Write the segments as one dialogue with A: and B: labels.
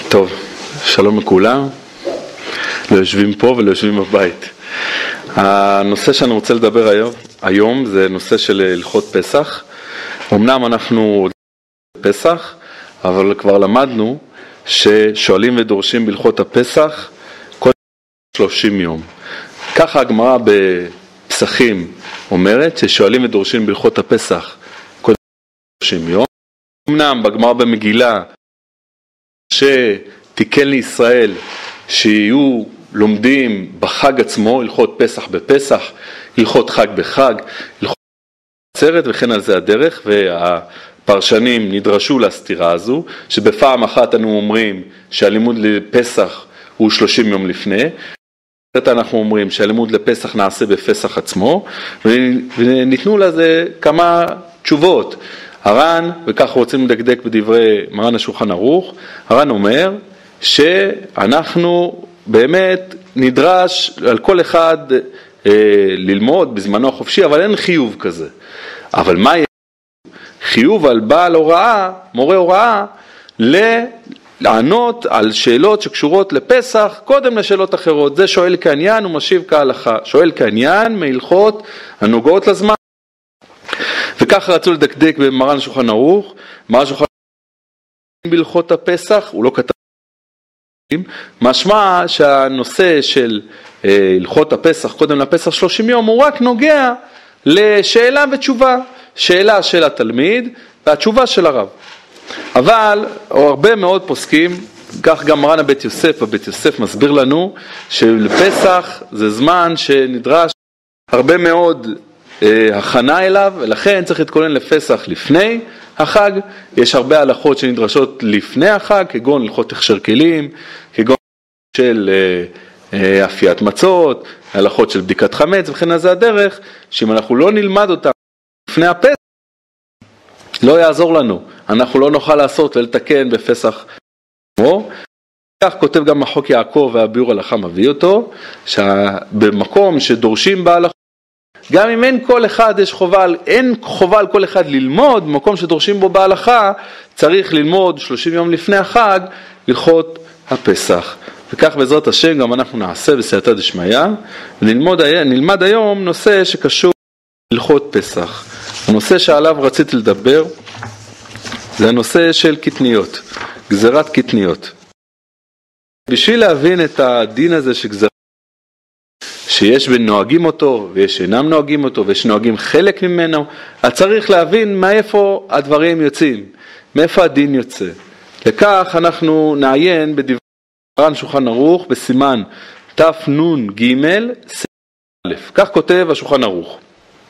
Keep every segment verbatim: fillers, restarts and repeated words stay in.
A: טוב, שלום לכולם, לא יושבים פה ולא יושבים בבית. הנושא שאני רוצה לדבר היום, היום זה נושא של הלכות פסח. אמנם אנחנו פסח, אבל כבר למדנו ששואלים ודורשים בהלכות הפסח כל שלושים יום. ככה הגמרא בפסחים אומרת ששואלים ודורשים בהלכות הפסח כל שלושים יום. אמנם בגמרא במגילה שתיקן לישראל שיהיו לומדים בחג עצמו, הלכות פסח בפסח, הלכות חג בחג, הלכות עצרת, וכן על זה הדרך, והפרשנים נדרשו לסתירה הזו, שבפעם אחת אנו אומרים שהלימוד לפסח הוא שלושים יום לפני, אנחנו אומרים שהלימוד לפסח נעשה בפסח עצמו, וניתנו לזה כמה תשובות. הר"ן, וכך רוצים לדקדק בדברי מרן השולחן ערוך, הר"ן אומר שאנחנו באמת נדרש על כל אחד אה, ללמוד בזמנו החופשי, אבל אין חיוב כזה. אבל מה יש? חיוב על בעל הוראה, מורה הוראה, לענות על שאלות שקשורות לפסח קודם לשאלות אחרות. זה שואל כעניין ומשיב כהלכה. שואל כעניין מהלכות הנוגעות לזמן. וכך רצו לדקדק במרן השולחן ערוך. מרן השולחן ערוך בהלכות הפסח, הוא לא כתב משמע שהנושא של אה, הלכות הפסח קודם לפסח שלושים יום הוא רק נוגע לשאלה ותשובה, שאלה של התלמיד והתשובה של הרב. אבל הרבה מאוד פוסקים, כך גם מרן הבית יוסף, הבית יוסף מסביר לנו שלפסח זה זמן שנדרש הרבה מאוד אה, הכנה אליו, ולכן צריך להתכונן לפסח לפני החג. יש הרבה הלכות שנדרשות לפני החג, כגון הלכות הכשר כלים, כגון של אה, אה, אפיית מצות, הלכות של בדיקת חמץ, וכן על זה הדרך, שאם אנחנו לא נלמד אותם לפני הפסח, לא יעזור לנו. אנחנו לא נוכל לעשות ולתקן בפסח. כך כותב גם החוק יעקב והביאור הלכה מביא אותו, שבמקום שדורשים בהלכה, גם אם אין כל אחד יש חובה, אין חובה על כל אחד ללמוד, במקום שדורשים בו בהלכה, צריך ללמוד שלושים יום לפני החג, הלכות הפסח. וכך בעזרת השם גם אנחנו נעשה בסייעתא דשמיא, ונלמד נלמד היום נושא שקשור להלכות פסח. הנושא שעליו רציתי לדבר, זה הנושא של קטניות, גזירת קטניות. בשביל להבין את הדין הזה שגזירת, שיש בין נוהגים אותו ויש אינם נוהגים אותו ויש נוהגים חלק ממנו, אז צריך להבין מאיפה הדברים יוצאים, מאיפה הדין יוצא. לכך אנחנו נעיין בדברי מרן שולחן ערוך בסימן תנ"ג סעיף א', כך כותב השולחן ערוך.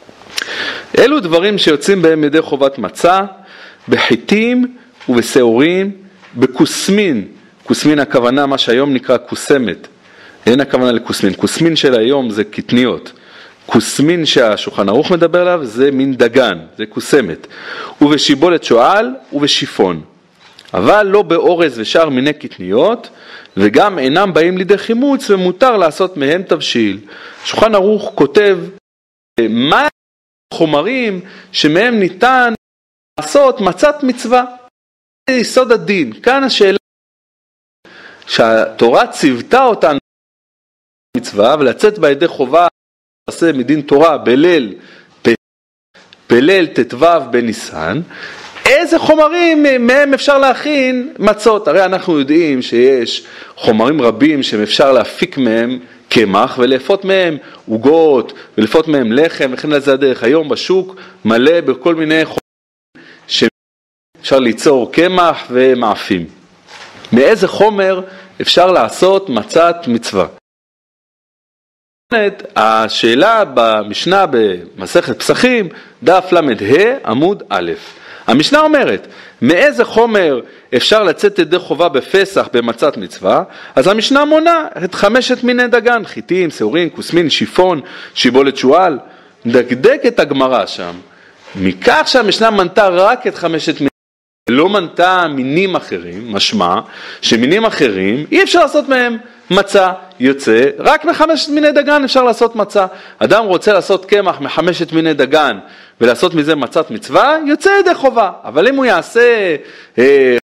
A: אלו דברים שיוצאים בהם ידי חובת מצה, בחיטים ובשעורים, בכוסמין, כוסמין הכוונה מה שהיום נקרא כוסמת, אין הכוונה לכוסמין, כוסמין של היום זה קטניות, כוסמין שהשולחן ערוך מדבר עליו זה מין דגן, זה כוסמת, ובשיבולת שועל ובשיפון, אבל לא באורז ושאר מיני קטניות, וגם אינם באים לידי חימוץ ומותר לעשות מהם תבשיל. השולחן ערוך כותב מה חומרים שמהם ניתן לעשות מצת מצווה, זה יסוד הדין. כאן השאלה שהתורה ציוותה אותנו מצווה ולצאת בה ידי חובה לעשה מדין תורה בליל בליל תתוו בניסן, איזה חומרים מהם אפשר להכין מצות? הרי אנחנו יודעים שיש חומרים רבים שאפשר להפיק מהם קמח ולאפות מהם עוגות ולאפות מהם לחם וכן על זה הדרך. היום בשוק מלא בכל מיני חומרים שאפשר ליצור קמח ומאפים. מאיזה חומר אפשר לעשות מצת מצווה? השאלה במשנה במסכת פסחים, דף למ"ה עמוד א'. המשנה אומרת, מאיזה חומר אפשר לצאת ידי חובה בפסח במצת מצווה? אז המשנה מונה את חמשת מיני דגן, חיטים, שעורים, כוסמין, שיפון, שיבולת שועל. דקדק את הגמרא שם. מכך שהמשנה מנתה רק את חמשת מיני, לא מנתה מינים אחרים, משמע שמינים אחרים אי אפשר לעשות מהם מצה. יוצא, רק מחמשת מיני דגן אפשר לעשות מצה. אדם רוצה לעשות קמח מחמשת מיני דגן ולעשות מזה מצת מצווה, יוצא ידי חובה. אבל אם הוא יעשה אה,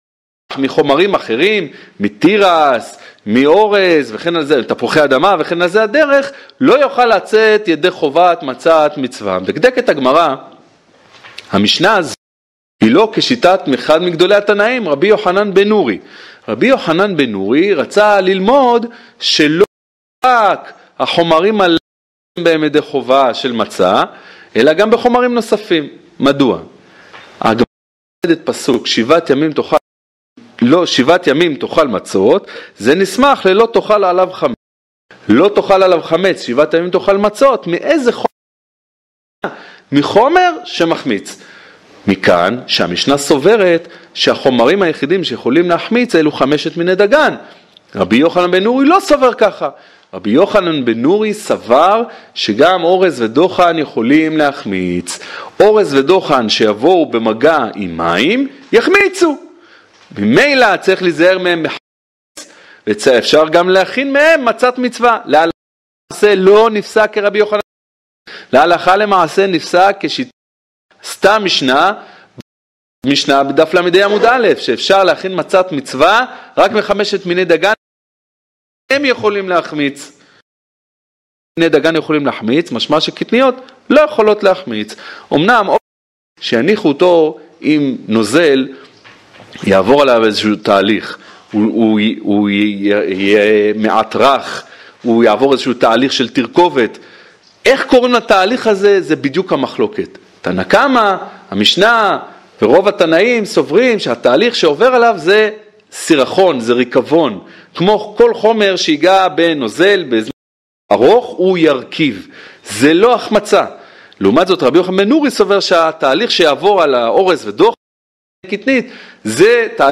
A: מחומרים אחרים, מתירס, מאורז וכן על זה, תפוחי אדמה וכן על זה הדרך, לא יוכל לצאת ידי חובת מצת מצווה. בקדקת הגמרא, המשנה הזו היא לא כשיטת אחד מגדולי התנאים, רבי יוחנן בן נורי. רבי יוחנן בן נורי רצה ללמוד שלא רק החומרים עליהם בהם ידי חובה של מצה, אלא גם בחומרים נוספים. מדוע? הגמרא את פסוק, שבעת ימים תאכל, לא, שבעת ימים תאכל מצות, זה נסמך ללא תאכל עליו חמץ. לא תאכל עליו חמץ, שבעת ימים תאכל מצות, מאיזה חומר? מחומר שמחמיץ. מכאן שהמשנה סוברת שהחומרים היחידים שיכולים להחמיץ אלו חמשת מיני דגן. רבי יוחנן בן נורי לא סבר ככה. רבי יוחנן בן נורי סבר שגם אורז ודוחן יכולים להחמיץ. אורז ודוחן שיבואו במגע עם מים יחמיצו. ממילא צריך להיזהר מהם בחמץ, ואפשר גם להכין מהם מצת מצווה. להלכה למעשה לא נפסק כרבי יוחנן. להלכה למעשה נפסק כשיטה סתם משנה, משנה בדף למדי עמוד א', שאפשר להכין מצת מצווה רק מחמשת מיני דגן, הם יכולים להחמיץ. מיני דגן יכולים להחמיץ, משמע שקטניות לא יכולות להחמיץ. אמנם שיניחו אותו עם נוזל, יעבור עליו איזשהו תהליך, הוא, הוא, הוא יהיה מעט רך, הוא יעבור איזשהו תהליך של תרכובת. איך קוראים לתהליך הזה? זה בדיוק המחלוקת. תנא קמא, המשנה ורוב התנאים סוברים שהתהליך שעובר עליו זה סירחון, זה ריקבון. כמו כל חומר שיגע בנוזל, בזמן ארוך, הוא ירכיב. זה לא החמצה. לעומת זאת רבי יוחנן בן נורי סובר שהתהליך שיעבור על האורז ודוחן קטנית, זה תהליך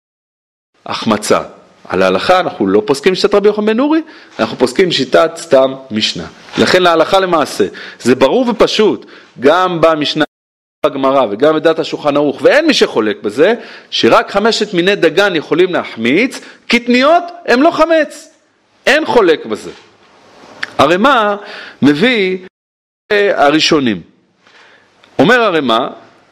A: החמצה. על ההלכה אנחנו לא פוסקים שיטת רבי יוחנן בן נורי, אנחנו פוסקים שיטת סתם משנה. לכן להלכה למעשה, זה ברור ופשוט, גם במשנה בגמרא וגם בדעת השולחן ערוך, ואין מי שחולק בזה, שרק חמשת מיני דגן יכולים להחמיץ, קטניות הם לא חמץ, אין חולק בזה. הרמ"א מביא הראשונים. אומר הרמ"א,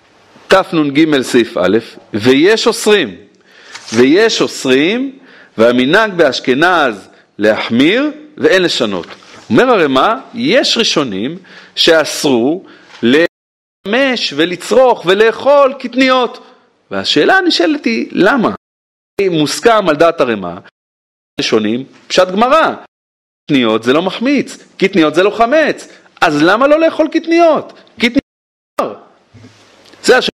A: תנ"ג סעיף א', ויש אוסרים, ויש אוסרים, והמנהג באשכנז להחמיר ואין לשנות. אומר הרמ"א, יש ראשונים שאסרו להשתמש ולצרוך ולאכול קטניות. והשאלה הנשאלת היא, למה? מוסכם על דעת הרמ"א, ראשונים, פשט גמרא. קטניות זה לא מחמיץ, קטניות זה לא חמץ. אז למה לא לאכול קטניות? קטניות. זה השאלה.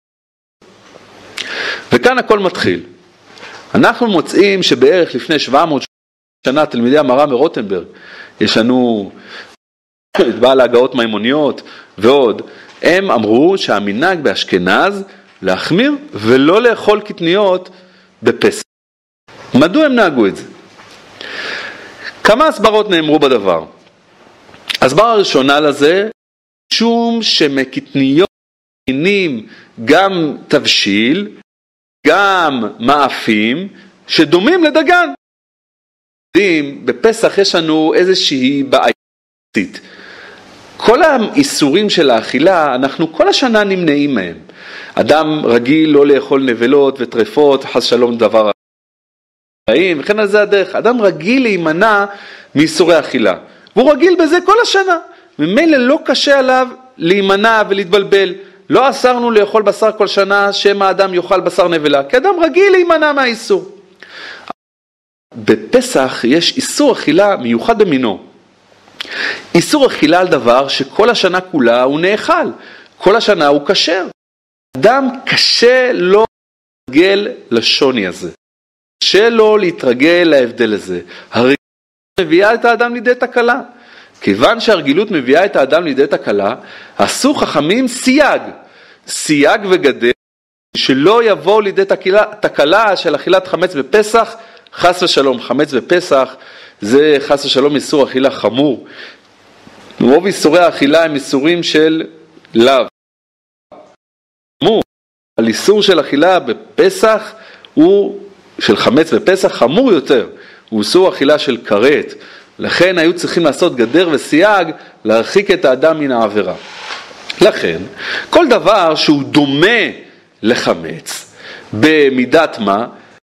A: וכאן הכל מתחיל. אנחנו מוצאים שבערך לפני שבע מאות שנה תלמידי המר"א מרוטנברג, יש לנו את בעל ההגאות מימוניות ועוד, הם אמרו שהמנהג באשכנז להחמיר ולא לאכול קטניות בפסח. מדוע הם נהגו את זה? כמה הסברות נאמרו בדבר. הסברה הראשונה לזה, שום שמקטניות מכינים גם תבשיל, גם מאפים שדומים לדגן. בפסח יש לנו איזושהי בעייתית. כל האיסורים של האכילה, אנחנו כל השנה נמנעים מהם. אדם רגיל לא לאכול נבלות וטרפות, חס שלום דבר רעים, וכן על זה הדרך. אדם רגיל להימנע מאיסורי אכילה. והוא רגיל בזה כל השנה. ממילא לא קשה עליו להימנע ולהתבלבל. לא אסרנו לאכול בשר כל שנה שמא האדם יאכל בשר נבלה, כי אדם רגיל להימנע מהאיסור. בפסח יש איסור אכילה מיוחד במינו. איסור אכילה על דבר שכל השנה כולה הוא נאכל. כל השנה הוא כשר. אדם קשה לו להתרגל לשוני הזה. קשה לו להתרגל להבדל הזה. הרגילות מביאה את האדם לידי תקלה. כיוון שהרגילות מביאה את האדם לידי תקלה, עשו חכמים סייג. סייג וגדר שלא יבואו לידי תקלה, תקלה של אכילת חמץ בפסח, חס ושלום. חמץ בפסח זה חס ושלום איסור אכילה חמור. רוב איסורי האכילה הם איסורים של לאו. חמור. על איסור של אכילה בפסח הוא, של חמץ בפסח, חמור יותר. הוא איסור אכילה של כרת. לכן היו צריכים לעשות גדר וסייג להרחיק את האדם מן העבירה. לכן, כל דבר שהוא דומה לחמץ, במידת מה,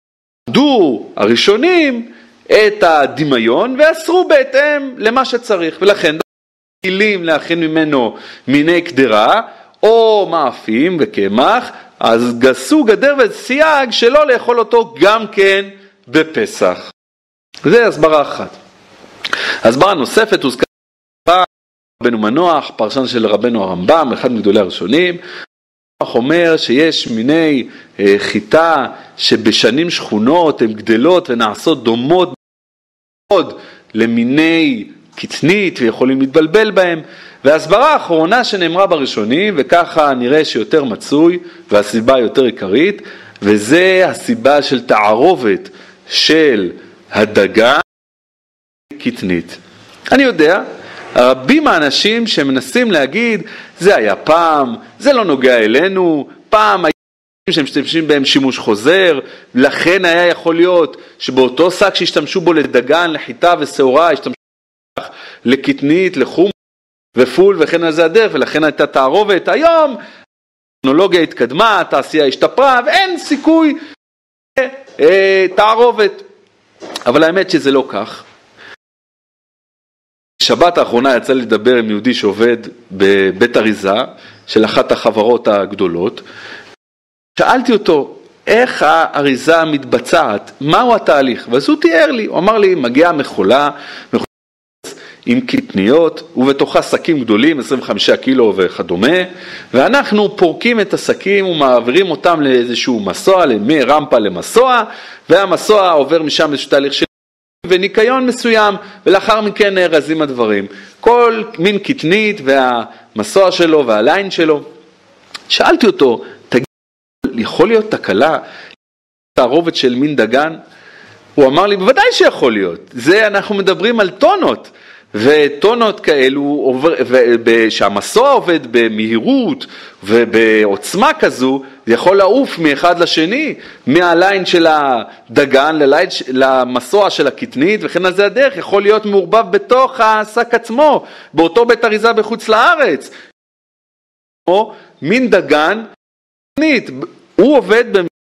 A: עמדו הראשונים את הדמיון ואסרו בהתאם למה שצריך, ולכן כלים להכין ממנו מיני קדרה או מאפים וקמח, אז גסו גדר וסייג שלא לאכול אותו גם כן בפסח. זה הסברה אחת. הסברה נוספת הוזכרה רבנו מנוח, פרשן של רבנו הרמב"ם, אחד מגדולי הראשונים. מנוח אומר שיש מיני אה, חיטה שבשנים שכונות הן גדלות ונעשות דומות מאוד למיני קטנית ויכולים להתבלבל בהם. והסברה האחרונה שנאמרה בראשונים, וככה נראה שיותר מצוי והסיבה יותר עיקרית, וזה הסיבה של תערובת של הדגן קטנית. אני יודע, רבים האנשים שמנסים להגיד, זה היה פעם, זה לא נוגע אלינו, פעם היה שהם משתמשים בהם שימוש חוזר, לכן היה יכול להיות שבאותו שק שהשתמשו בו לדגן, לחיטה ושעורה, השתמשו לקטנית, לחום ופול וכן על זה הדרך, ולכן הייתה תערובת. היום הטכנולוגיה התקדמה, התעשייה השתפרה, ואין סיכוי אה, תערובת. אבל האמת שזה לא כך. שבת האחרונה יצא לדבר עם יהודי שעובד בבית אריזה של אחת החברות הגדולות. שאלתי אותו, איך האריזה מתבצעת? מהו התהליך? ואז הוא תיאר לי, הוא אמר לי, מגיעה מכולה, מכולה עם קטניות, ובתוכה שקים גדולים, עשרים וחמישה קילו וכדומה, ואנחנו פורקים את השקים ומעבירים אותם לאיזשהו מסוע, מרמפה למסוע, והמסוע עובר משם איזשהו תהליך של וניקיון מסוים, ולאחר מכן נארזים הדברים. כל מין קטנית והמסוע שלו והליין שלו. שאלתי אותו, תגיד, יכול להיות תקלה, תערובת של מין דגן? הוא אמר לי, בוודאי שיכול להיות. זה אנחנו מדברים על טונות. וטונות כאלו, שהמסוע עובד במהירות ובעוצמה כזו, זה יכול לעוף מאחד לשני, מהליין של הדגן לליין, למסוע של הקטנית, וכן על זה הדרך, יכול להיות מעורבב בתוך השק עצמו, באותו בית אריזה בחוץ לארץ. או מין דגן, הוא עובד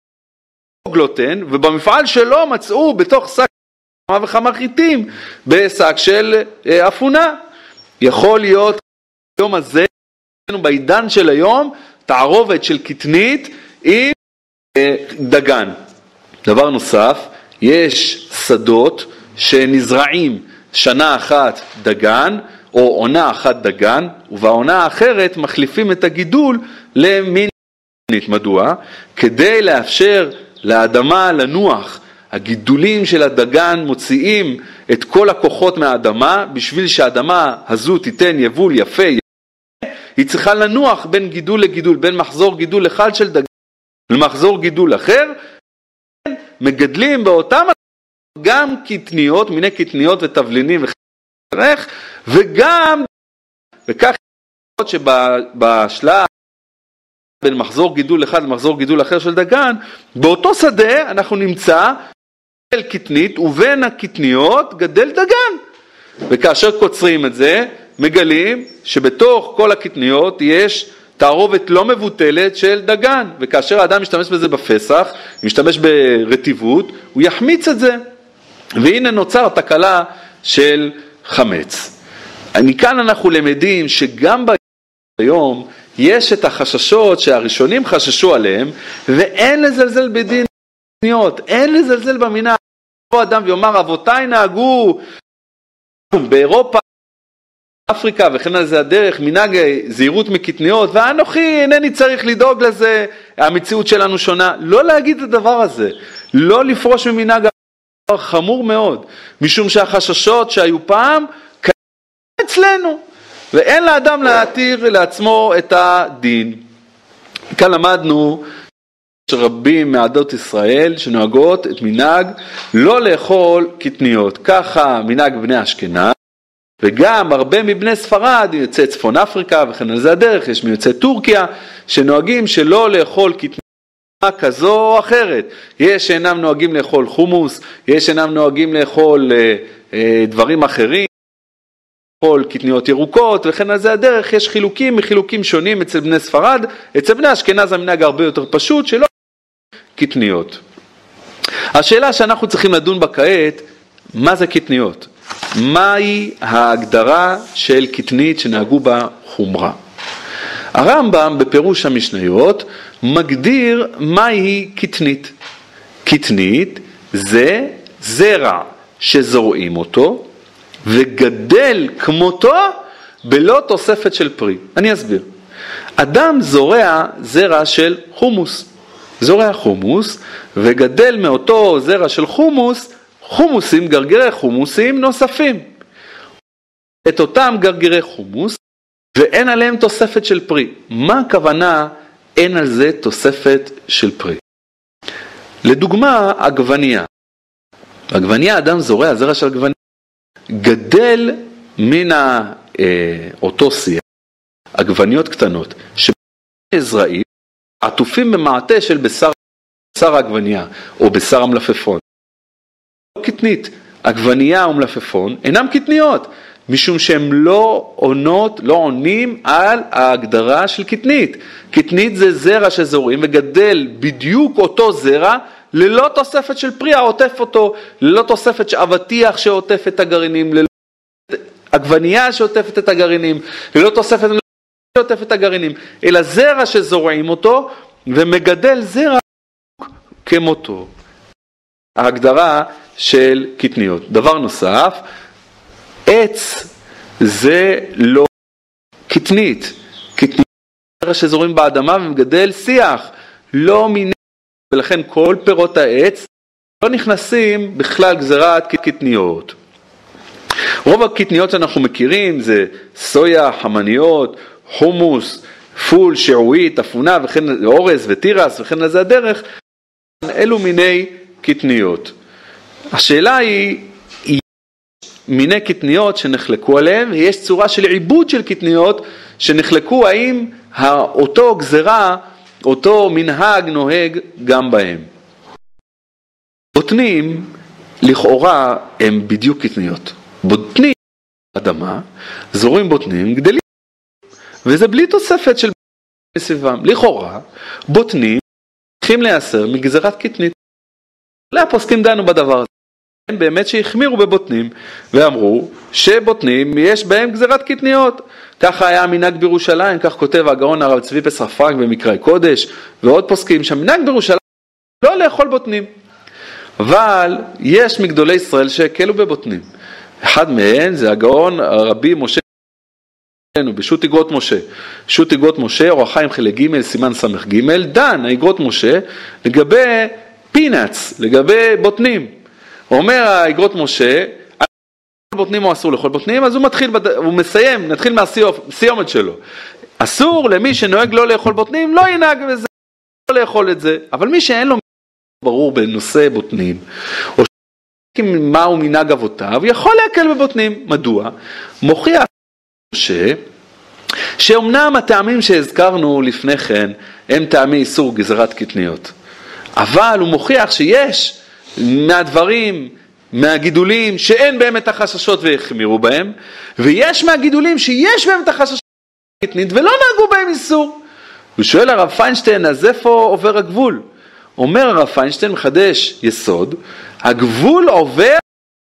A: בגלוטן, ובמפעל שלו מצאו בתוך שק כמה וכמה חיטים בשק של אפונה. יכול להיות היום הזה, בעידן של היום, תערובת של קטנית עם דגן. דבר נוסף, יש שדות שנזרעים שנה אחת דגן, או עונה אחת דגן, ובעונה האחרת מחליפים את הגידול למין קטנית. מדוע? כדי לאפשר לאדמה לנוח. הגידולים של הדגן מוציאים את כל הכוחות מהאדמה, בשביל שהאדמה הזו תיתן יבול יפה, היא צריכה לנוח בין גידול לגידול, בין מחזור גידול אחד של דגן למחזור גידול אחר. מגדלים באותם גם קטניות, מיני קטניות ותבלינים וחרך, וגם, וכך שבשלב בין מחזור גידול אחד למחזור גידול אחר של דגן, באותו שדה אנחנו נמצא גדל קטנית, ובין הקטניות גדל דגן. וכאשר קוצרים את זה, מגלים שבתוך כל הקטניות יש תערובת לא מבוטלת של דגן. וכאשר האדם משתמש בזה בפסח, משתמש ברטיבות, הוא יחמיץ את זה. והנה נוצר תקלה של חמץ. מכאן אנחנו למדים שגם ביום יש את החששות שהראשונים חששו עליהם, ואין לזלזל בדין קטניות, אין לזלזל במינה. יבוא אדם ויאמר, אבותיי נהגו באירופה, אפריקה וכן על זה הדרך, מנהג זהירות מקטניות, ואנוכי אינני צריך לדאוג לזה, המציאות שלנו שונה. לא להגיד את הדבר הזה, לא לפרוש ממנהג, דבר חמור מאוד, משום שהחששות שהיו פעם, קיימים אצלנו. ואין לאדם להתיר לעצמו את הדין. כאן למדנו שרבים מעדות ישראל שנוהגות את מנהג לא לאכול קטניות. ככה מנהג בני אשכנז, וגם הרבה מבני ספרד, יוצאי צפון אפריקה וכן על זה הדרך, יש מיוצאי טורקיה שנוהגים שלא לאכול קטניות כזו או אחרת. יש שאינם נוהגים לאכול חומוס, יש שאינם נוהגים לאכול אה, אה, דברים אחרים, כל קטניות ירוקות וכן על זה הדרך. יש חילוקים מחילוקים שונים אצל בני ספרד, אצל בני אשכנז המנהג הרבה יותר פשוט שלא קטניות. השאלה שאנחנו צריכים לדון בה כעת, מה זה קטניות? מהי ההגדרה של קטנית שנהגו בה חומרה? הרמב"ם בפירוש המשניות מגדיר מהי קטנית. קטנית זה זרע שזורעים אותו וגדל כמותו בלא תוספת של פרי. אני אסביר. אדם זורע זרע של חומוס. זורע חומוס וגדל מאותו זרע של חומוס חומוסים, גרגירי חומוסים נוספים. את אותם גרגירי חומוס ואין עליהם תוספת של פרי. מה הכוונה אין על זה תוספת של פרי? לדוגמה, עגבנייה. עגבנייה, אדם זורע זרע של עגבנייה. גדל מן ה, אה, אותו שיח, עגבניות קטנות, שבזרעים עטופים במעטה של בשר, בשר עגבנייה או בשר המלפפון. לא קטנית, עגבנייה ומלפפון אינם קטניות, משום שהם לא עונות, לא עונים על ההגדרה של קטנית. קטנית זה זרע שזורעים וגדל בדיוק אותו זרע, ללא תוספת של פרי העוטף אותו, ללא תוספת של אבטיח שעוטף את הגרעינים, ללא עגבנייה שעוטפת את הגרעינים, ללא תוספת שעוטף את הגרעינים, אלא זרע שזורעים אותו ומגדל זרע כמותו. ההגדרה של קטניות. דבר נוסף, עץ זה לא קטנית. קטנית זרע שזורעים באדמה ומגדל שיח, לא מיני. ולכן כל פירות העץ לא נכנסים בכלל גזרת קטניות. רוב הקטניות שאנחנו מכירים זה סויה, חמניות, חומוס, פול, שעועית, אפונה וכן אורז וטירס וכן לזה הדרך. אלו מיני קטניות. השאלה היא, יש מיני קטניות שנחלקו עליהם, ויש צורה של עיבוד של קטניות שנחלקו, האם אותו גזרה, אותו מנהג נוהג גם בהם. בוטנים, לכאורה, הם בדיוק קטניות. בוטנים, אדמה, זורים בוטנים, גדלים, וזה בלי תוספת של סביבם. לכאורה, בוטנים, צריכים להיאסר מגזרת קטנית. לא הפוסקים דנו בדבר הזה. הם באמת שהחמירו בבוטנים, ואמרו שבוטנים יש בהם גזרת קטניות. ככה היה המנהג בירושלים, כך כותב הגאון הרב צבי פסח פרנק במקראי קודש, ועוד פוסקים שהמנהג בירושלים לא לאכול בוטנים. אבל יש מגדולי ישראל שהקלו בבוטנים. אחד מהם זה הגאון הרבי משה, בשו"ת איגרות משה. שו"ת איגרות משה, אור החיים חלק ג' סימן סמך ג', דן האיגרות משה לגבי פינאץ, לגבי בוטנים. אומר האיגרות משה, בוטנים או אסור לאכול בוטנים, אז הוא מתחיל, הוא מסיים, נתחיל מהסיומת שלו. אסור למי שנוהג לא לאכול בוטנים, לא ינהג בזה, לא לאכול את זה. אבל מי שאין לו ברור בנושא בוטנים, או מהו מנהג אבותיו, יכול להקל בבוטנים. מדוע? מוכיח ש... שאומנם הטעמים שהזכרנו לפני כן, הם טעמי איסור גזרת קטניות. אבל הוא מוכיח שיש מהדברים, מהגידולים שאין בהם את החששות והחמירו בהם, ויש מהגידולים שיש בהם את החששות קטנית ולא נהגו בהם איסור. הוא שואל הרב פיינשטיין, אז איפה עובר הגבול? אומר הרב פיינשטיין, מחדש יסוד, הגבול עובר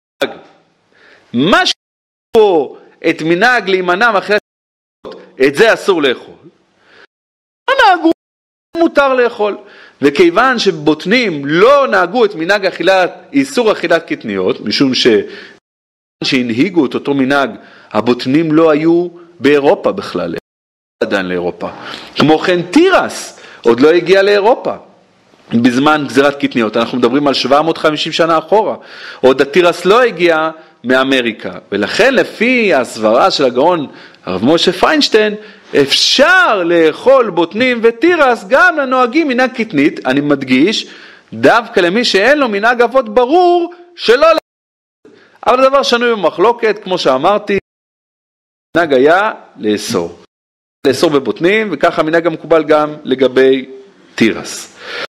A: מה שפה את מנהג להימנע מאכילת קטניות, את זה אסור לאכול. לא נהגו, מותר לאכול. וכיוון שבוטנים לא נהגו את מנהג אכילת, איסור אכילת קטניות, משום ש... שהנהיגו את אותו מנהג, הבוטנים לא היו באירופה בכלל, עדיין לאירופה. כמו כן טירס עוד לא הגיע לאירופה. בזמן גזירת קטניות, אנחנו מדברים על שבע מאות וחמישים שנה אחורה, עוד הטירס לא הגיע מאמריקה, ולכן לפי הסברה של הגאון הרב משה פיינשטיין, אפשר לאכול בוטנים וטירס גם לנוהגים מנהג קטנית, אני מדגיש, דווקא למי שאין לו מנהג אבות ברור, שלא לאכול. אבל הדבר שנוי במחלוקת, כמו שאמרתי, מנהג היה לאסור. לאסור בבוטנים, וככה מנהג המקובל גם לגבי טירס.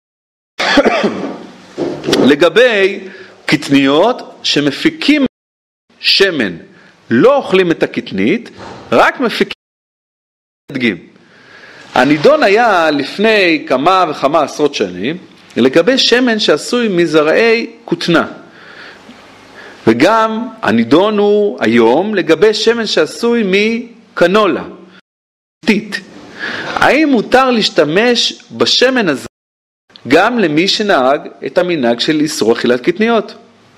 A: לגבי קטניות שמפיקים שמן, לא אוכלים את הקטנית, רק מפיקים דגים. הנידון היה לפני כמה וכמה עשרות שנים, לגבי שמן שעשוי מזרעי כותנה. וגם הנידון הוא היום לגבי שמן שעשוי מקנולה. האם מותר להשתמש בשמן הזה גם למי שנהג את המנהג של איסור אכילת קטניות?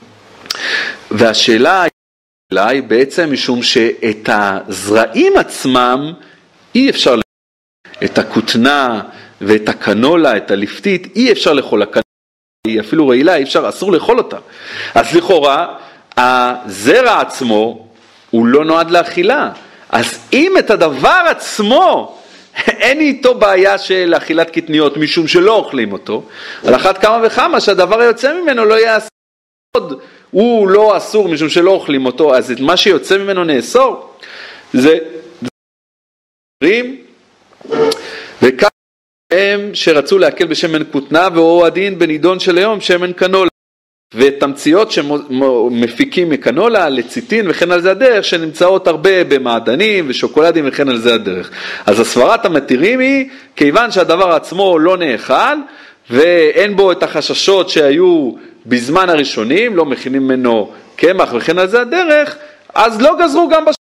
A: והשאלה היא בעצם משום שאת הזרעים עצמם אי אפשר לאכול. את הכותנה ואת הקנולה, את הליפתית, אי אפשר לאכול. הקנולה היא אפילו רעילה, אי אפשר, אסור לאכול אותה. אז לכאורה, הזרע עצמו הוא לא נועד לאכילה. אז אם את הדבר עצמו אין איתו בעיה של אכילת קטניות משום שלא אוכלים אותו, על אחת כמה וכמה שהדבר היוצא ממנו לא יהיה אסור, הוא לא אסור משום שלא אוכלים אותו, אז את מה שיוצא ממנו נאסור, זה דברים, וכך הם שרצו להקל בשמן כותנה, והוא הדין בנידון של היום שמן קנולה, ותמציות שמפיקים מקנולה לציטין וכן על זה הדרך, שנמצאות הרבה במעדנים ושוקולדים וכן על זה הדרך. אז הסברת המתירים היא, כיוון שהדבר עצמו לא נאכל, ואין בו את החששות שהיו בזמן הראשונים, לא מכינים ממנו קמח וכן על זה הדרך, אז לא גזרו גם בשביל.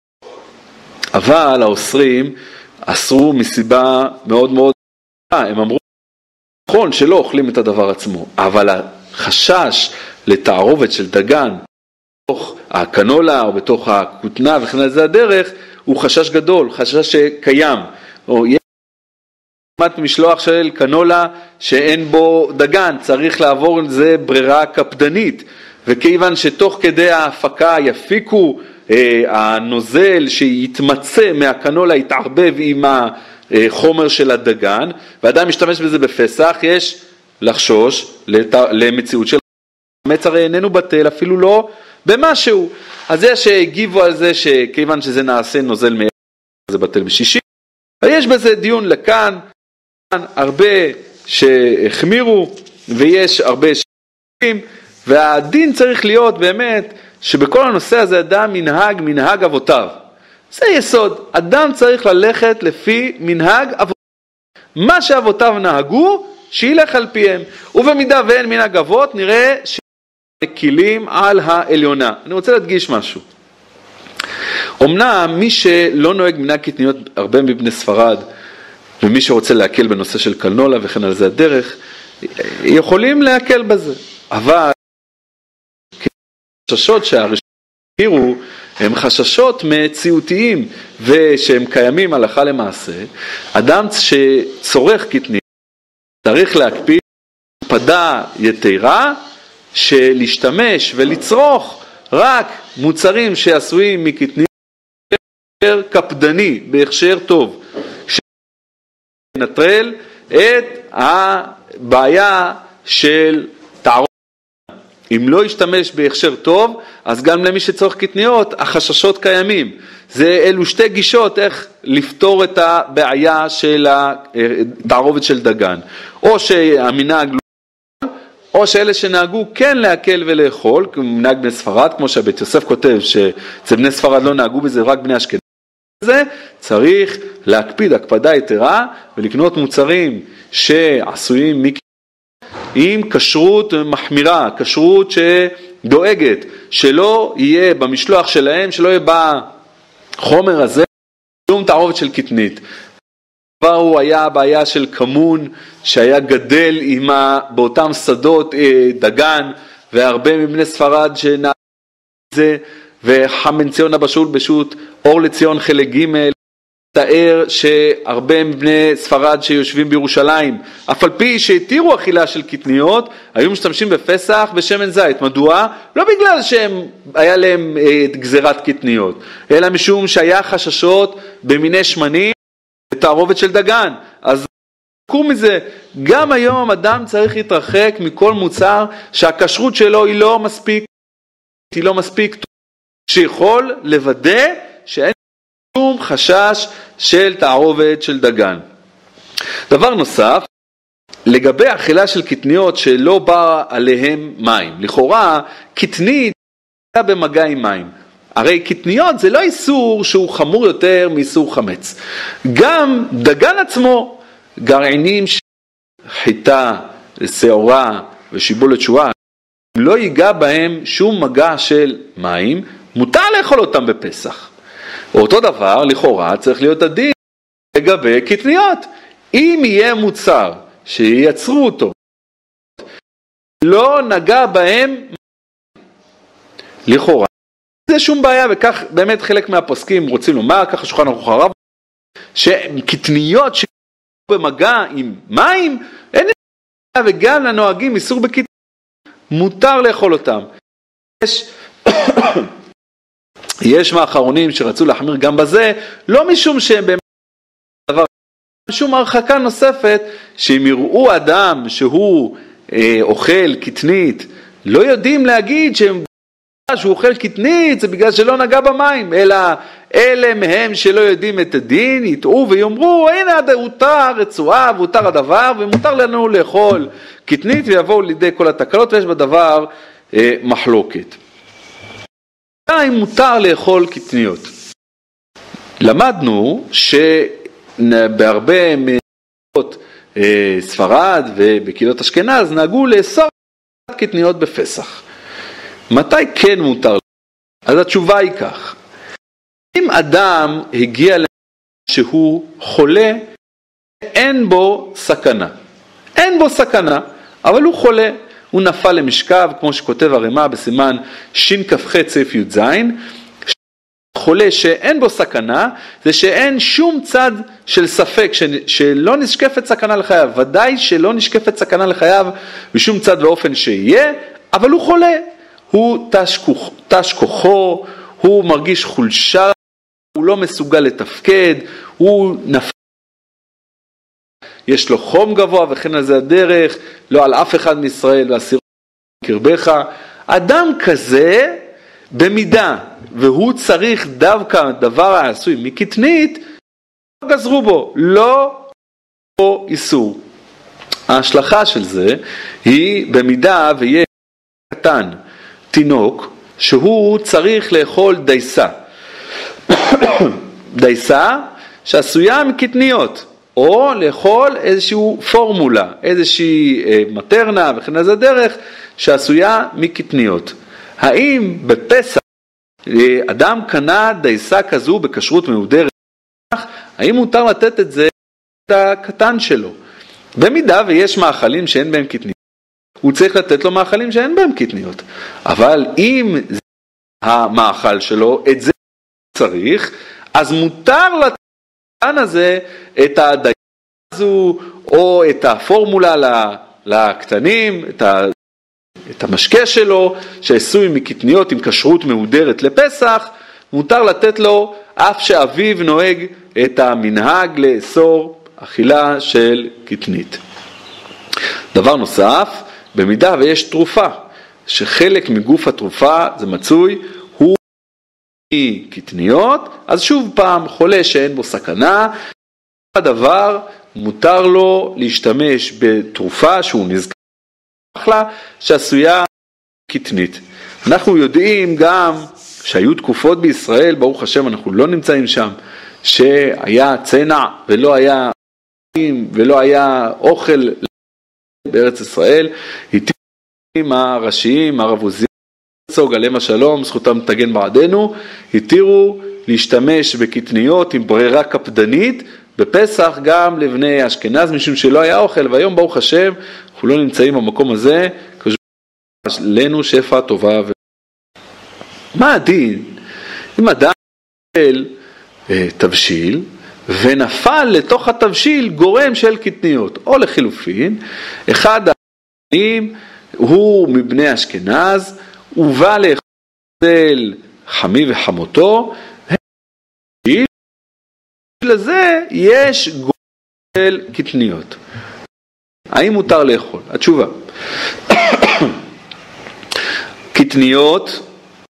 A: אבל האוסרים אסרו מסיבה מאוד מאוד, הם אמרו, נכון שלא אוכלים את הדבר עצמו, אבל החשש לתערובת של דגן בתוך הקנולה או בתוך הכותנה וכן על זה הדרך, הוא חשש גדול, חשש שקיים. או יש משלוח של קנולה שאין בו דגן, צריך לעבור עם זה ברירה קפדנית, וכיוון שתוך כדי ההפקה יפיקו אה, הנוזל שיתמצא מהקנולה יתערבב עם החומר של הדגן, ואדם משתמש בזה בפסח, יש לחשוש לת... למציאות של חמץ, הרי איננו בטל אפילו לא במשהו. אז זה שהגיבו על זה שכיוון שזה נעשה נוזל מארץ זה בטל בשישי, יש בזה דיון לכאן, הרבה שהחמירו ויש הרבה שחמירים, והדין צריך להיות באמת שבכל הנושא הזה אדם מנהג מנהג אבותיו. זה יסוד, אדם צריך ללכת לפי מנהג אבותיו, מה שאבותיו נהגו שילך על פיהם, ובמידה ואין מנהג אבות נראה שמקילים על העליונה. אני רוצה להדגיש משהו. אמנם מי שלא נוהג מנהג קטניות, הרבה מבני ספרד, ומי שרוצה להקל בנושא של קנולה וכן על זה הדרך, יכולים להקל בזה. אבל חששות שהראשונים הכירו הם חששות מציאותיים ושהם קיימים הלכה למעשה. אדם שצורך קטניות צריך להקפיד הקפדה יתרה שלהשתמש ולצרוך רק מוצרים שעשויים מקטניות בהכשר קפדני, בהכשר טוב, שנטרל את הבעיה של תערובת. אם לא ישתמש בהכשר טוב, אז גם למי שצורך קטניות, החששות קיימים. זה אלו שתי גישות איך לפתור את הבעיה של התערובת של דגן. או שהמנהג לא, או שאלה שנהגו כן להקל ולאכול, מנהג בני ספרד, כמו שבית יוסף כותב, שאצל בני ספרד לא נהגו בזה, רק בני אשכנז. זה צריך להקפיד הקפדה יתרה, ולקנות מוצרים שעשויים מקטניות, עם כשרות מחמירה, כשרות שדואגת, שלא יהיה במשלוח שלהם, שלא יהיה בחומר הזה, שום תערובת של קטנית. כבר הוא היה הבעיה של כמון, שהיה גדל עם ה... באותם שדות דגן, והרבה מבני ספרד שנעשו את זה, וחמן ציון הבשול בשו"ת אור לציון חלק ג' תאר שהרבה מבני ספרד שיושבים בירושלים, אף על פי שהתירו אכילה של קטניות, היו משתמשים בפסח בשמן זית. מדוע? לא בגלל שהם היה להם גזירת קטניות, אלא משום שהיה חששות במיני שמנים ותערובת של דגן. אז קור מזה, גם היום אדם צריך להתרחק מכל מוצר שהכשרות שלו היא לא מספיק, היא לא מספיק טוב, שיכול לוודא שאין שום חשש של תערובת של דגן. דבר נוסף, לגבי אכילה של קטניות שלא בא עליהם מים. לכאורה, קטנית היה במגע עם מים. הרי קטניות זה לא איסור שהוא חמור יותר מאיסור חמץ. גם דגן עצמו, גרעינים של חיטה, שעורה ושיבולת שואה, אם לא ייגע בהם שום מגע של מים, מותר לאכול אותם בפסח. אותו דבר, לכאורה, צריך להיות הדין לגבי קטניות. אם יהיה מוצר שייצרו אותו, לא נגע בהם, לכאורה, זה שום בעיה, וכך באמת חלק מהפוסקים רוצים לומר, ככה שולחן ערוך הרב, שקטניות שבמגע עם מים, אין בעיה, וגם לנוהגים איסור בקטניות, מותר לאכול אותם. יש, יש מאחרונים שרצו להחמיר גם בזה, לא משום שהם באמת דבר, משום הרחקה נוספת, שאם יראו אדם שהוא אה, אוכל קטנית, לא יודעים להגיד שהם שהוא אוכל קטנית, זה בגלל שלא נגע במים, אלא אלה מהם שלא יודעים את הדין, יטעו ויאמרו, הנה הותר רצועה והותר הדבר, ומותר לנו לאכול קטנית, ויבואו לידי כל התקלות, ויש בדבר אה, מחלוקת. אם מותר לאכול קטניות. למדנו שבהרבה מקהילות אה, ספרד ובקהילות אשכנז, נהגו לאסור קטניות בפסח. מתי כן מותר? אז התשובה היא כך. אם אדם הגיע למצב שהוא חולה, אין בו סכנה. אין בו סכנה, אבל הוא חולה. הוא נפל למשכב, כמו שכותב הרמ"א בסימן שכ"ח סעיף י"ז, חולה שאין בו סכנה, זה שאין שום צד של ספק, שלא נשקפת סכנה לחייו, ודאי שלא נשקפת סכנה לחייו, בשום צד ואופן שיהיה, אבל הוא חולה. הוא תש, כוח, תש כוחו, הוא מרגיש חולשה, הוא לא מסוגל לתפקד, הוא נפל, יש לו חום גבוה וכן על זה הדרך, לא על אף אחד מישראל והסירו קרבך. אדם כזה, במידה, והוא צריך דווקא דבר העשוי מקטנית, לא גזרו בו, לא או איסור. ההשלכה של זה היא במידה ויהיה קטן, תינוק, שהוא צריך לאכול דייסה. דייסה שעשויה מקטניות, או לאכול איזושהי פורמולה, איזושהי מטרנה וכן על זה דרך, שעשויה מקטניות. האם בפסח אדם קנה דייסה כזו בכשרות מהודרת, האם מותר לתת את זה לקטן שלו? במידה ויש מאכלים שאין בהם קטניות, הוא צריך לתת לו מאכלים שאין בהם קטניות. אבל אם זה המאכל שלו, את זה צריך, אז מותר לקטן הזה את הדייסה הזו, או את הפורמולה לקטנים, את ה... את המשקה שלו, שעשוי מקטניות עם כשרות מהודרת לפסח, מותר לתת לו, אף שאביו נוהג את המנהג לאסור אכילה של קטנית. דבר נוסף, במידה ויש תרופה, שחלק מגוף התרופה, זה מצוי, הוא קטניות, אז שוב פעם, חולה שאין בו סכנה, הדבר מותר לו להשתמש בתרופה שהוא נזכר, שעשויה קטנית. אנחנו יודעים גם שהיו תקופות בישראל, ברוך השם אנחנו לא נמצאים שם, שהיה צנע ולא היה ולא היה אוכל בארץ ישראל. התירו הראשיים, הרב עוזיאל הרצוג עליהם השלום, זכותם תגן בעדנו, התירו להשתמש בקטניות עם ברירה קפדנית בפסח גם לבני אשכנז, משום שלא היה אוכל, והיום ברוך השם אנחנו לא נמצאים במקום הזה, לנו שפע טובה. ו... מה הדין? אם אדם של אה, תבשיל, ונפל לתוך התבשיל גורם של קטניות, או לחילופין, אחד האנשים הוא מבני אשכנז, ובא לאכול חמי וחמותו, לזה יש גורם של קטניות. האם מותר לאכול? התשובה. קטניות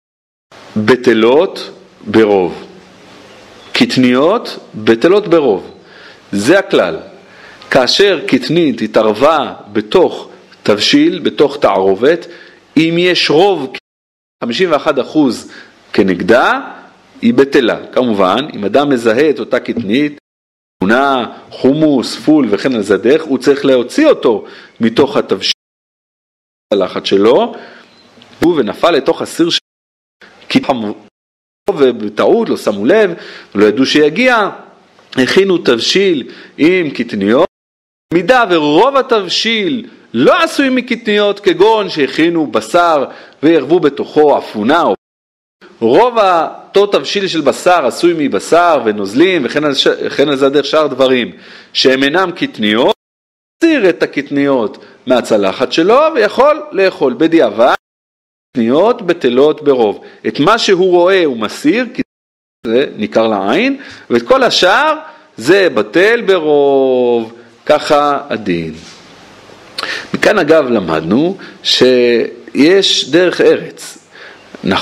A: בטלות ברוב. קטניות בטלות ברוב. זה הכלל. כאשר קטנית התערבה בתוך תבשיל, בתוך תערובת, אם יש רוב חמישים ואחד אחוז כנגדה, היא בטלה. כמובן, אם אדם מזהה את אותה קטנית, תמונה, חומוס, פול וכן על זה הדרך, הוא צריך להוציא אותו מתוך התבשיל הלחץ שלו, הוא ונפל לתוך הסיר שלו, כי ובטעות לא שמו לב, לא ידעו שיגיע, הכינו תבשיל עם קטניות, מידה ורוב התבשיל לא עשויים מקטניות, כגון שהכינו בשר וירבו בתוכו אפונה, רוב אותו תבשיל של בשר עשוי מבשר ונוזלים וכן על זה הדרך שאר דברים שהם אינם קטניות, מסיר את הקטניות מהצלחת שלו ויכול לאכול בדיעבד. קטניות בטלות ברוב, את מה שהוא רואה הוא מסיר, כי זה ניכר לעין, ואת כל השאר זה בטל ברוב, ככה הדין. מכאן אגב למדנו שיש דרך ארץ, נכון,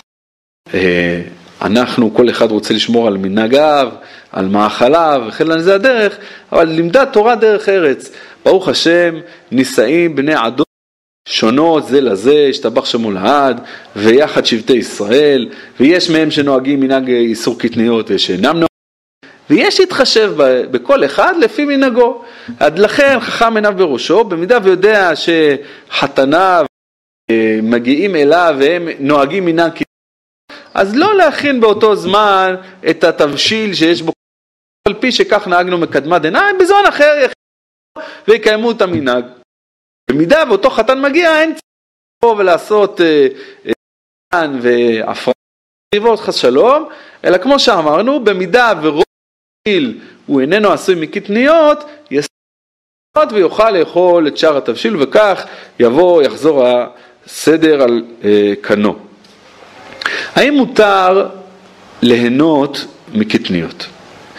A: אנחנו כל אחד רוצה לשמור על מנהגיו, על מאכליו וכן על זה הדרך, אבל לימדה תורה דרך ארץ, ברוך השם נישאים בני עדות שונות זה לזה, השתבח שמו לעד, ויחד שבטי ישראל, ויש מהם שנוהגים מנהג איסור קטניות ושאינם נוהגים, ויש להתחשב בכל אחד לפי מנהגו. עד לכן חכם עיניו בראשו, במידה ויודע שחתניו מגיעים אליו והם נוהגים מנהג קטניות, אז לא להכין באותו זמן את התבשיל שיש בו, על פי שכך נהגנו מקדמת דנא, בזמן אחר יכינו ויקיימו את המנהג. במידה ואותו חתן מגיע, אין צריך ולעשות עניין והפרעות חס שלום, אלא כמו שאמרנו, במידה ורוב התבשיל הוא איננו עשוי מקטניות, יסוד ויוכל לאכול את שאר התבשיל, וכך יבוא, יחזור הסדר על כנו. האם מותר ליהנות מקטניות?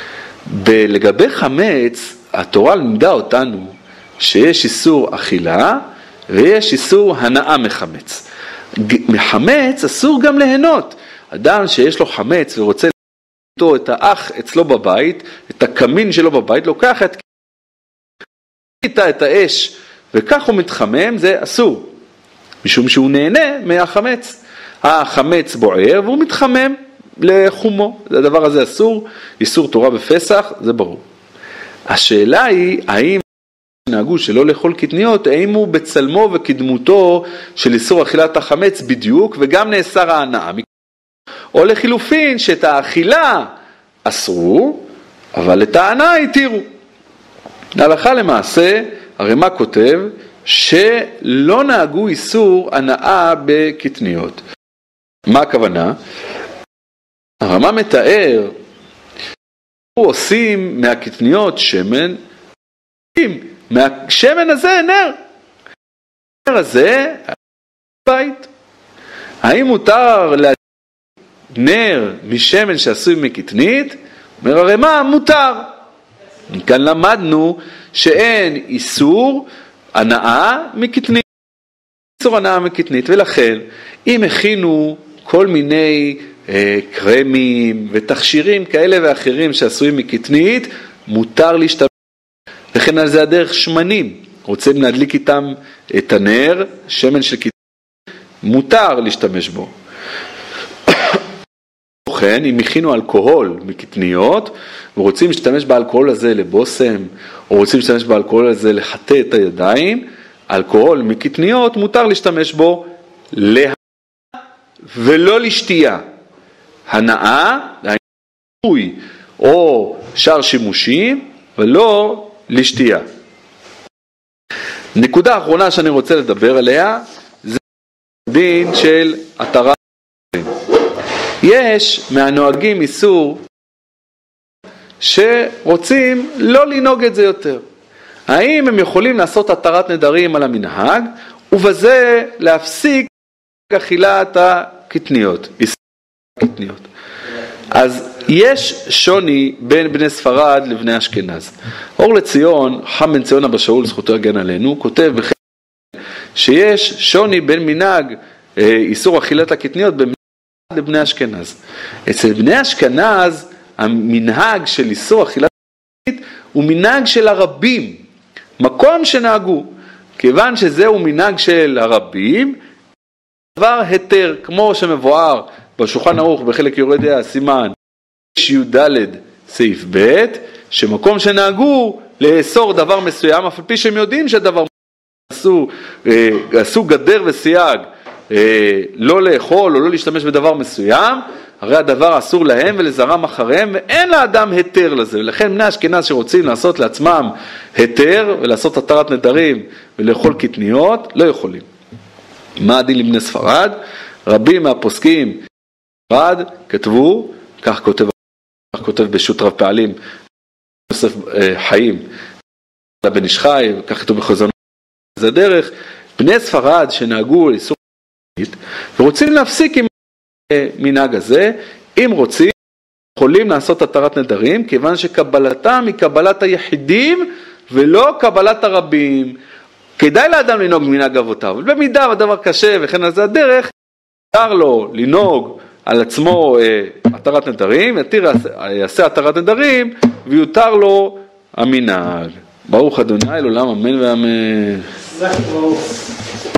A: לגבי חמץ, התורה לימדה אותנו שיש איסור אכילה ויש איסור הנאה מחמץ. מחמץ אסור גם ליהנות. אדם שיש לו חמץ ורוצה אותו את האח אצלו בבית, את הקמין שלו בבית, לוקח את איתה את האש וכך הוא מתחמם, זה אסור. משום שהוא נהנה מהחמץ. החמץ בוער והוא מתחמם לחומו. הדבר הזה אסור, איסור תורה בפסח, זה ברור. השאלה היא, האם נהגו שלא לאכול קטניות, האם הוא בצלמו וקדמותו של איסור אכילת החמץ בדיוק, וגם נאסר ההנאה, או לחילופין שאת האכילה אסרו, אבל את ההנאה התירו. להלכה למעשה, הרמ"א כותב שלא נהגו איסור הנאה בקטניות. מה הכוונה? הרמ"א מתאר, עושים מהקטניות שמן, מהשמן הזה נר. הנר הזה, בית. האם מותר להגיד נר משמן שעשוי מקטנית? אומר הרמ"א, מותר. מכאן למדנו שאין איסור הנאה מקטנית. איסור הנאה מקטנית, ולכן אם הכינו כל מיני אה, קרמים ותכשירים כאלה ואחרים שעשויים מקטנית, מותר להשתמש. וכן על זה הדרך שמנים, רוצים להדליק איתם את הנר, שמן של קטנית, מותר להשתמש בו. וכן, אם הכינו אלכוהול מקטניות, ורוצים להשתמש באלכוהול הזה לבוסם, או רוצים להשתמש באלכוהול הזה לחטא את הידיים, אלכוהול מקטניות מותר להשתמש בו להנאה ולא לשתייה. הנאה, להנאה, או שאר שימושים, ולא לשתייה. נקודה אחרונה שאני רוצה לדבר עליה, זה דין של התרת נדרים. יש מהנוהגים איסור שרוצים לא לנהוג את זה יותר. האם הם יכולים לעשות התרת נדרים על המנהג, ובזה להפסיק אכילת הקטניות, איסור הקטניות. אז יש שוני בין בני ספרד לבני אשכנז. אור לציון, חם בן ציון אבא שאול, זכותו יגן עלינו, כותב בכך שיש שוני בין מנהג איסור אכילת הקטניות בין מנהג לבני אשכנז. אצל בני אשכנז המנהג של איסור אכילת הקטנית הוא מנהג של הרבים, מקום שנהגו. כיוון שזהו מנהג של הרבים, דבר היתר, כמו שמבואר בשולחן ערוך בחלק יורדי הסימן, י"ד סעיף ב', שמקום שנהגו לאסור דבר מסוים, אף על פי שהם יודעים שהדבר עשו, עשו גדר וסייג, לא לאכול או לא להשתמש בדבר מסוים, הרי הדבר אסור להם ולזרם אחריהם, ואין לאדם היתר לזה. ולכן בני אשכנז שרוצים לעשות לעצמם היתר ולעשות התרת נדרים ולאכול קטניות, לא יכולים. מה הדין לבני ספרד? רבים מהפוסקים ספרד כתבו, כך כותב, כך כותב בשו"ת רב פעלים, יוסף חיים, בן איש חי, כך כתוב בחזון, זה דרך, בני ספרד שנהגו איסור ורוצים להפסיק עם מנהג הזה, אם רוצים, יכולים לעשות התרת נדרים, כיוון שקבלתם היא קבלת היחידים ולא קבלת הרבים. כדאי לאדם לנהוג מנהג אבותיו, אבל במידה והדבר קשה וכן על זה הדרך, יתר לו לנהוג על עצמו התרת נדרים, יתיר יעשה התרת נדרים ויותר לו המנהג. ברוך אדוני לעולם אמן ואמן.